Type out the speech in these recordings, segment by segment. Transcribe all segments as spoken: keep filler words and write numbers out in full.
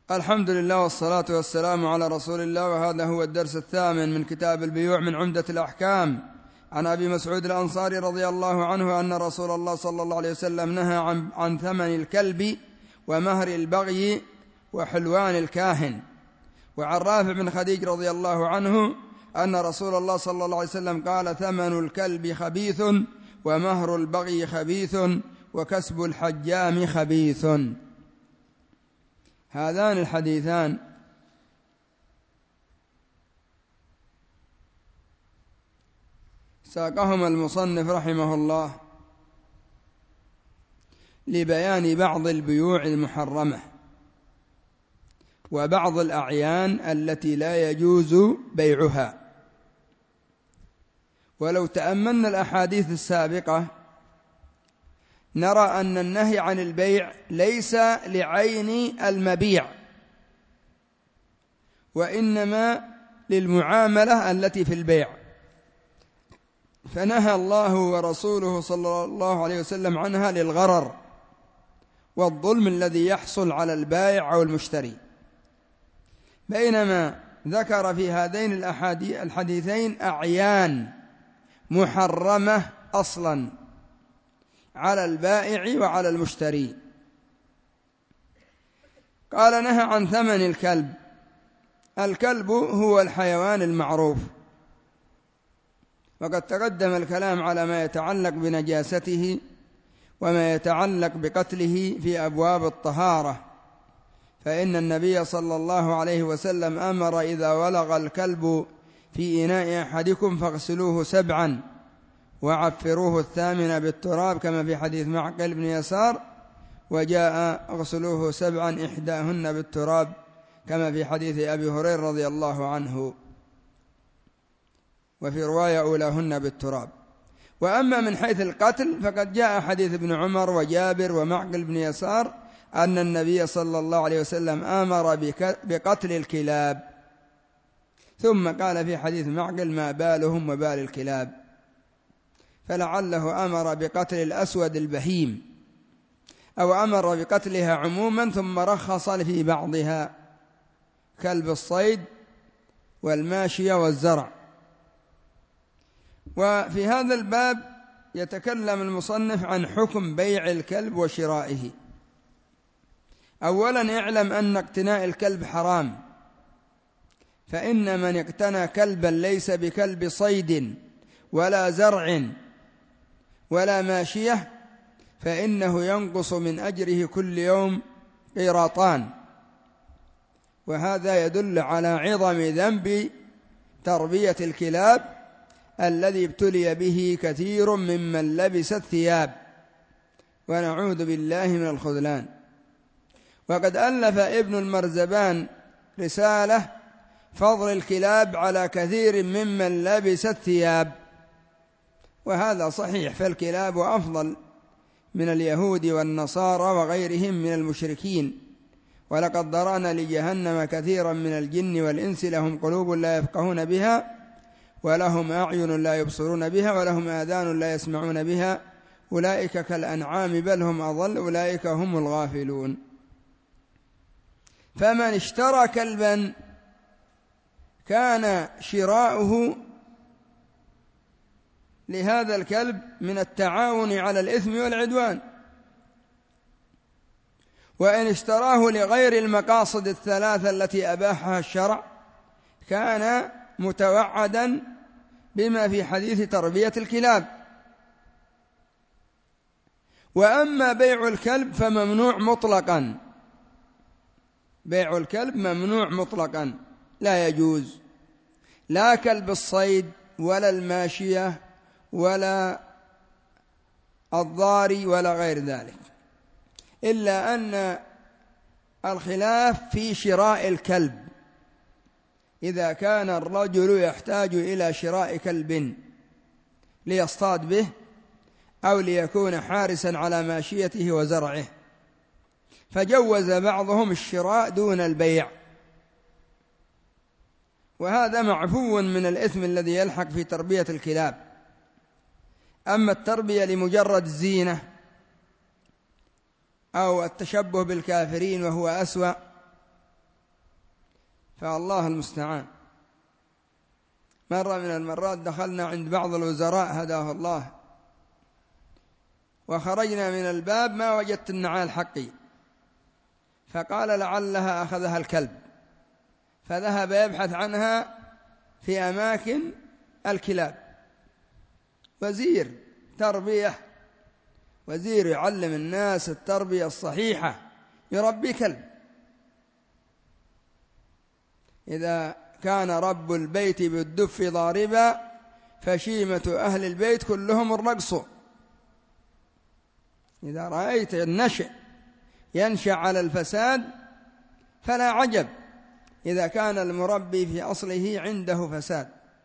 الحمد لله والصلاة والسلام على رسول الله. وهذا هو الدرس الثامن من كتاب البيوع من عمدة الأحكام. عن أبي مسعود الأنصاري رضي الله عنه أن رسول الله صلى الله عليه وسلم نهى عن, عن ثمن الكلب ومهر البغي وحلوان الكاهن. وعن رافع بن خديج رضي الله عنه أن رسول الله صلى الله عليه وسلم قال: ثمن الكلب خبيث ومهر البغي خبيث وكسب الحجام خبيث. هذان الحديثان ساقهما المصنف رحمه الله لبيان بعض البيوع المحرمة وبعض الأعيان التي لا يجوز بيعها. ولو تأملنا الأحاديث السابقة نرى أن النهي عن البيع ليس لعين المبيع، وإنما للمعاملة التي في البيع. فنهى الله ورسوله صلى الله عليه وسلم عنها للغرر والظلم الذي يحصل على البائع أو المشتري، بينما ذكر في هذين الحديثين أعيان محرمة أصلا على البائع وعلى المشتري. قال: نهى عن ثمن الكلب. الكلب هو الحيوان المعروف، وقد تقدم الكلام على ما يتعلق بنجاسته وما يتعلق بقتله في أبواب الطهارة، فإن النبي صلى الله عليه وسلم أمر: إذا ولغ الكلب في إناء أحدكم فاغسلوه سبعا وعفروه الثامن بالتراب، كما في حديث معقل بن يسار، وجاء اغسلوه سبعا إحداهن بالتراب، كما في حديث أبي هريرة رضي الله عنه، وفي رواية أولاهن بالتراب. وأما من حيث القتل فقد جاء حديث ابن عمر وجابر ومعقل بن يسار أن النبي صلى الله عليه وسلم أمر بقتل الكلاب، ثم قال في حديث معقل: ما بالهم وبال الكلاب، فلعله أمر بقتل الأسود البهيم أو أمر بقتلها عموما ثم رخص في بعضها، كلب الصيد والماشية والزرع. وفي هذا الباب يتكلم المصنف عن حكم بيع الكلب وشرائه. أولا اعلم أن اقتناء الكلب حرام، فإن من اقتنى كلبا ليس بكلب صيد ولا زرع ولا ماشية فإنه ينقص من أجره كل يوم قيراطان، وهذا يدل على عظم ذنب تربية الكلاب الذي ابتلي به كثير ممن لبس الثياب، ونعوذ بالله من الخذلان. وقد ألف ابن المرزبان رسالة: فضل الكلاب على كثير ممن لبس الثياب، وهذا صحيح، فالكلاب أفضل من اليهود والنصارى وغيرهم من المشركين. ولقد ذرأنا لجهنم كثيرا من الجن والإنس لهم قلوب لا يفقهون بها ولهم أعين لا يبصرون بها ولهم آذان لا يسمعون بها أولئك كالأنعام بل هم أضل أولئك هم الغافلون. فمن اشترى كلبا كان شراؤه لهذا الكلب من التعاون على الإثم والعدوان، وإن اشتراه لغير المقاصد الثلاثة التي أباحها الشرع كان متوعدا بما في حديث تربية الكلاب. وأما بيع الكلب فممنوع مطلقا، بيع الكلب ممنوع مطلقا، لا يجوز، لا كلب الصيد ولا الماشية ولا الضاري ولا غير ذلك، إلا أن الخلاف في شراء الكلب. إذا كان الرجل يحتاج إلى شراء كلب ليصطاد به أو ليكون حارسا على ماشيته وزرعه فجوز بعضهم الشراء دون البيع، وهذا معفو من الإثم الذي يلحق في تربية الكلاب. أما التربية لمجرد الزينة أو التشبه بالكافرين وهو أسوأ، فالله المستعان. مرة من المرات دخلنا عند بعض الوزراء هداه الله، وخرجنا من الباب ما وجدت النعال حقي، فقال لعلها أخذها الكلب، فذهب يبحث عنها في أماكن الكلاب. وزير تربية، وزير يعلم الناس التربية الصحيحة، يربي كلب. إذا كان رب البيت بالدف ضاربا فشيمة أهل البيت كلهم الرقص. إذا رأيت النشء ينشأ على الفساد فلا عجب إذا كان المربي في أصله عنده فساد.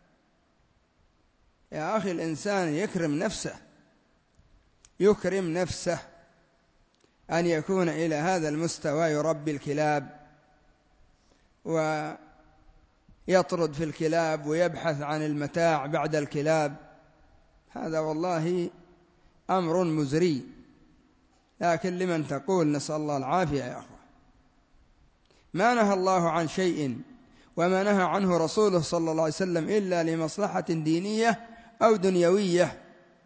يا أخي الإنسان يكرم نفسه، يكرم نفسه أن يكون إلى هذا المستوى يربي الكلاب ويطرد في الكلاب ويبحث عن المتاع بعد الكلاب. هذا والله أمر مزري، لكن لمن تقول؟ نسأل الله العافية يا أخوة. ما نهى الله عن شيء وما نهى عنه رسوله صلى الله عليه وسلم إلا لمصلحة دينية أو دنيوية.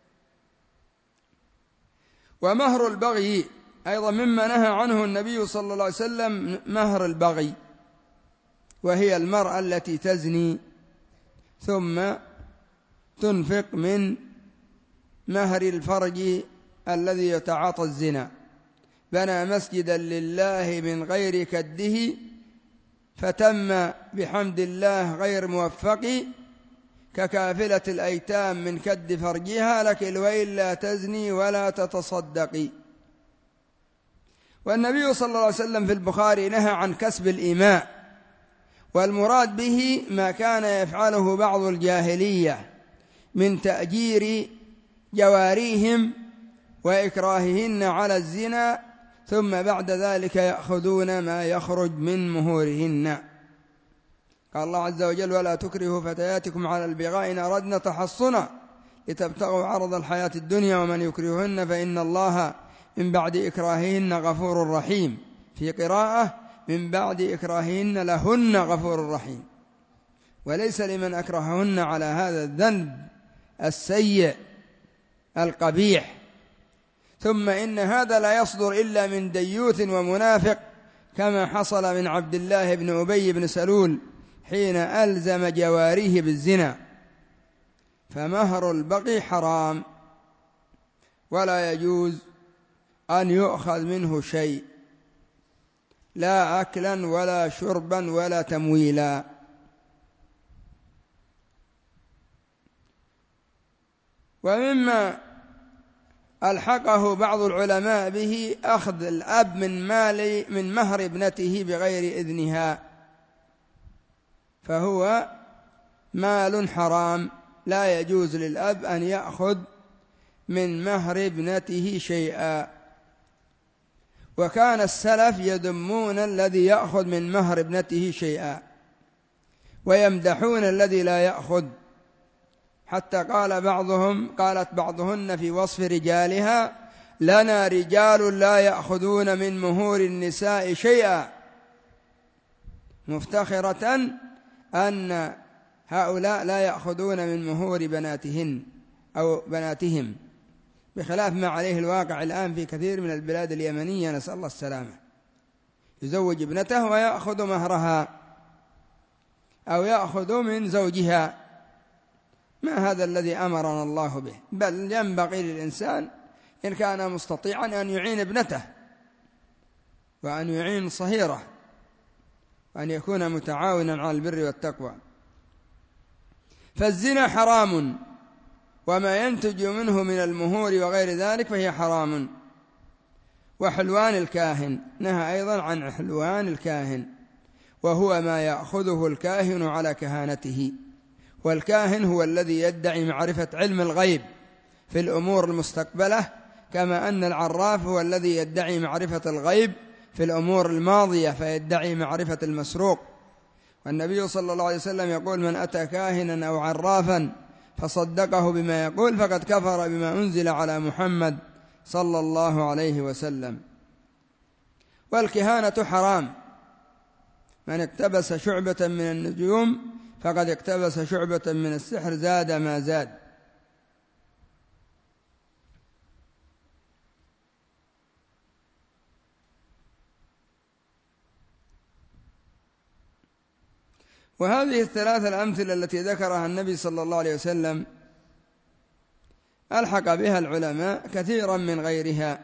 ومهر البغي أيضا مما نهى عنه النبي صلى الله عليه وسلم، مهر البغي، وهي المرأة التي تزني ثم تنفق من مهر الفرج الذي يتعاطى الزنا. بنى مسجدا لله من غير كده فتم بحمد الله غير موفق، ككافلة الأيتام من كد فرجها، لك الويل لا تزني ولا تتصدقي. والنبي صلى الله عليه وسلم في البخاري نهى عن كسب الإماء، والمراد به ما كان يفعله بعض الجاهلية من تأجير جواريهم وإكراههن على الزنا، ثم بعد ذلك يأخذون ما يخرج من مهورهن. قال الله عز وجل: ولا تكرهوا فتياتكم على البغاء إن أردنا تحصنا لتبتغوا عرض الحياة الدنيا ومن يكرههن فإن الله من بعد إكراههن غفور رحيم. في قراءة: من بعد إكراههن لهن غفور رحيم. وليس لمن أكرههن على هذا الذنب السيء القبيح. ثم إن هذا لا يصدر إلا من ديوث ومنافق، كما حصل من عبد الله بن أبي بن سلول حين ألزم جواريه بالزنا. فمهر البغي حرام، ولا يجوز أن يؤخذ منه شيء، لا أكلا ولا شربا ولا تمويلا. ومما ألحقه بعض العلماء به أخذ الأب من مال من مهر ابنته بغير إذنها، فهو مال حرام، لا يجوز للأب أن يأخذ من مهر ابنته شيئا. وكان السلف يذمون الذي يأخذ من مهر ابنته شيئا ويمدحون الذي لا يأخذ، حتى قال بعضهم قالت بعضهن في وصف رجالها: لنا رجال لا يأخذون من مهور النساء شيئا، مفتخرة أن هؤلاء لا يأخذون من مهور بناتهن أو بناتهم، بخلاف ما عليه الواقع الآن في كثير من البلاد اليمنية، نسأل الله السلامة. يزوج ابنته ويأخذ مهرها أو يأخذ من زوجها. ما هذا الذي أمرنا الله به؟ بل ينبغي للإنسان إن كان مستطيعا أن يعين ابنته وأن يعين صهيره وأن يكون متعاونا على البر والتقوى. فالزنا حرام، وما ينتج منه من المهور وغير ذلك فهي حرام. وحلوان الكاهن، نهى أيضا عن حلوان الكاهن، وهو ما يأخذه الكاهن على كهانته. والكاهن هو الذي يدعي معرفة علم الغيب في الأمور المستقبلة، كما أن العراف هو الذي يدعي معرفة الغيب في الأمور الماضية فيدعي معرفة المسروق. والنبي صلى الله عليه وسلم يقول: من أتى كاهنا أو عرافا فصدقه بما يقول فقد كفر بما أنزل على محمد صلى الله عليه وسلم. والكهانة حرام، من اقتبس شعبة من النجوم فقد اقتبس شعبة من السحر زاد ما زاد. وهذه الثلاث الأمثلة التي ذكرها النبي صلى الله عليه وسلم ألحق بها العلماء كثيرا من غيرها،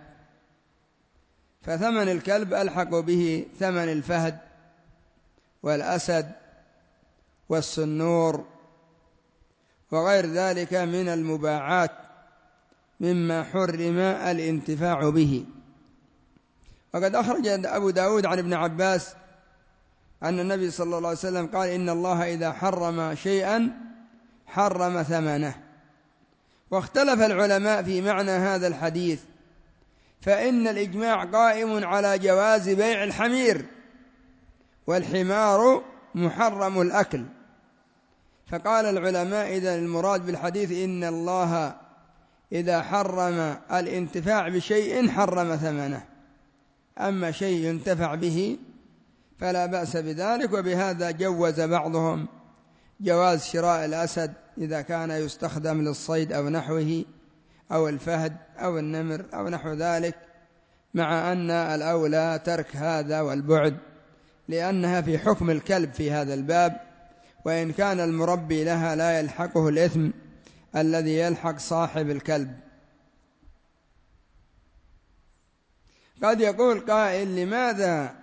فثمن الكلب ألحق به ثمن الفهد والأسد والسنور وغير ذلك من المباعات مما حرم الانتفاع به. وقد أخرج أبو داود عن ابن عباس أن النبي صلى الله عليه وسلم قال: إن الله إذا حرم شيئا حرم ثمنه. واختلف العلماء في معنى هذا الحديث، فإن الإجماع قائم على جواز بيع الحمير، والحمار محرم الأكل. فقال العلماء: إذا المراد بالحديث إن الله إذا حرم الانتفاع بشيء حرم ثمنه، أما شيء ينتفع به فلا بأس بذلك. وبهذا جوز بعضهم جواز شراء الأسد إذا كان يستخدم للصيد أو نحوه، أو الفهد أو النمر أو نحو ذلك، مع أن الأولى ترك هذا والبعد، لأنها في حكم الكلب في هذا الباب، وإن كان المربي لها لا يلحقه الإثم الذي يلحق صاحب الكلب. قد يقول قائل: لماذا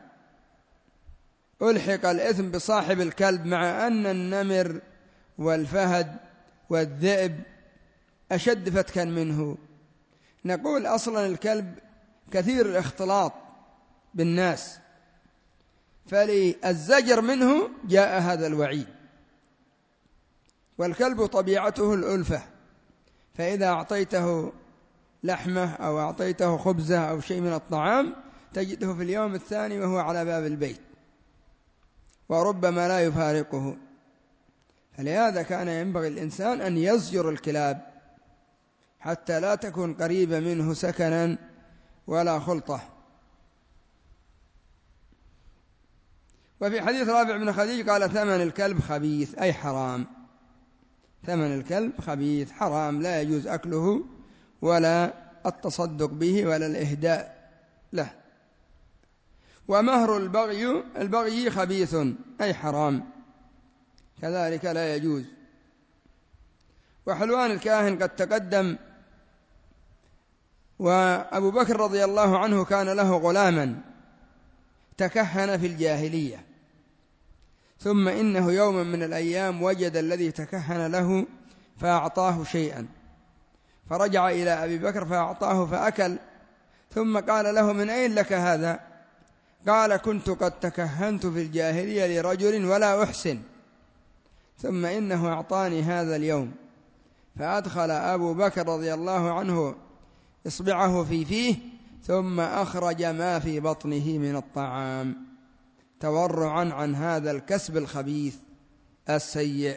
ألحق الإثم بصاحب الكلب مع أن النمر والفهد والذئب أشد فتكا منه؟ نقول: أصلا الكلب كثير الاختلاط بالناس، فللزجر منه جاء هذا الوعيد. والكلب طبيعته الألفة، فإذا أعطيته لحمة أو أعطيته خبزة أو شيء من الطعام تجده في اليوم الثاني وهو على باب البيت، وربما لا يفارقه. فلهذا كان ينبغي الإنسان أن يزجر الكلاب حتى لا تكون قريبة منه سكنا ولا خلطة. وفي حديث رافع بن خديج قال: ثمن الكلب خبيث، أي حرام. ثمن الكلب خبيث حرام، لا يجوز أكله ولا التصدق به ولا الإهداء له. ومهر البغي البغي خبيث، أي حرام، كذلك لا يجوز. وحلوان الكاهن قد تقدم. وأبو بكر رضي الله عنه كان له غلاما تكهن في الجاهلية، ثم إنه يوما من الأيام وجد الذي تكهن له فأعطاه شيئا، فرجع إلى أبي بكر فأعطاه فأكل، ثم قال له: من أين لك هذا؟ قال: كنت قد تكهنت في الجاهلية لرجل ولا أحسن، ثم إنه أعطاني هذا اليوم. فأدخل أبو بكر رضي الله عنه إصبعه في فيه، ثم أخرج ما في بطنه من الطعام، تورعا عن هذا الكسب الخبيث السيء.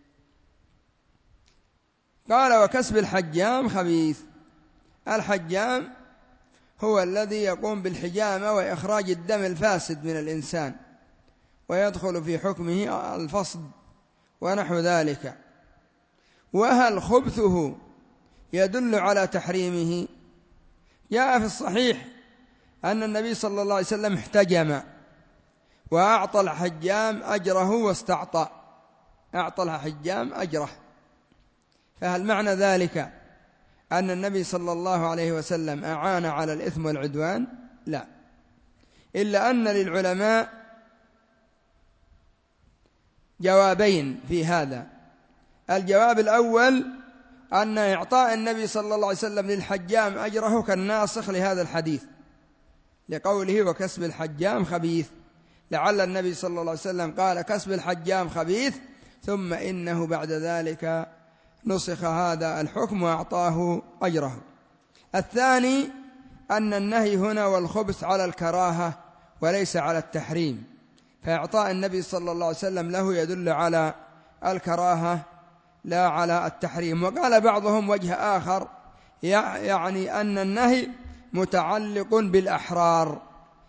قال: وكسب الحجام خبيث. الحجام هو الذي يقوم بالحجامة وإخراج الدم الفاسد من الإنسان، ويدخل في حكمه الفصد ونحو ذلك. وهل خبثه يدل على تحريمه؟ جاء في الصحيح أن النبي صلى الله عليه وسلم احتجم وأعطى الحجام أجره واستعطى، أعطى الحجام أجره. فهل معنى ذلك أن النبي صلى الله عليه وسلم أعان على الإثم والعدوان؟ لا، إلا أن للعلماء جوابين في هذا. الجواب الأول أن إعطاء النبي صلى الله عليه وسلم للحجام أجره كالناسخ لهذا الحديث، لقوله: وكسب الحجام خبيث، لعل النبي صلى الله عليه وسلم قال: كسب الحجام خبيث، ثم إنه بعد ذلك نسخ هذا الحكم وأعطاه أجره. الثاني أن النهي هنا والخبث على الكراهة وليس على التحريم، فإعطاء النبي صلى الله عليه وسلم له يدل على الكراهة لا على التحريم. وقال بعضهم وجه آخر، يعني أن النهي متعلق بالأحرار،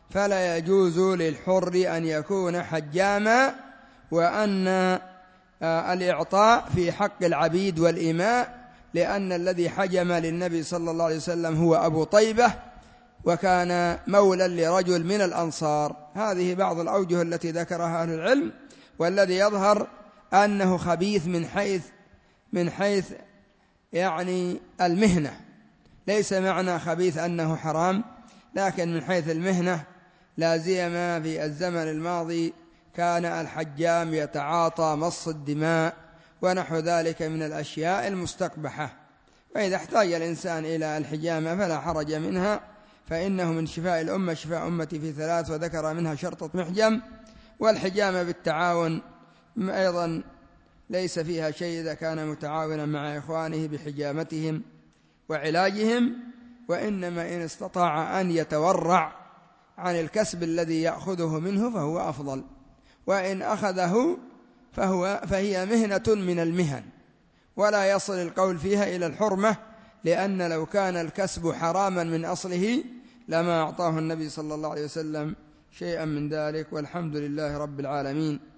فلا يجوز للحر أن يكون حجاما، وأن الإعطاء في حق العبيد والإماء، لأن الذي حجم للنبي صلى الله عليه وسلم هو أبو طيبة، وكان مولى لرجل من الأنصار. هذه بعض الأوجه التي ذكرها أهل العلم، والذي يظهر أنه خبيث من حيث من حيث يعني المهنة، ليس معنى خبيث أنه حرام، لكن من حيث المهنة، لا سيما في الزمن الماضي كان الحجام يتعاطى مص الدماء ونحو ذلك من الأشياء المستقبحة. فإذا احتاج الإنسان إلى الحجامة فلا حرج منها، فإنه من شفاء الأمة. شفاء أمتي في ثلاث، وذكر منها شرطة محجم. والحجامة بالتعاون أيضا ليس فيها شيء إذا كان متعاونا مع إخوانه بحجامتهم وعلاجهم، وإنما إن استطاع أن يتورع عن الكسب الذي يأخذه منه فهو أفضل، وإن أخذه فهو فهي مهنة من المهن، ولا يصل القول فيها إلى الحرمة، لأن لو كان الكسب حراما من أصله لما أعطاه النبي صلى الله عليه وسلم شيئا من ذلك. والحمد لله رب العالمين.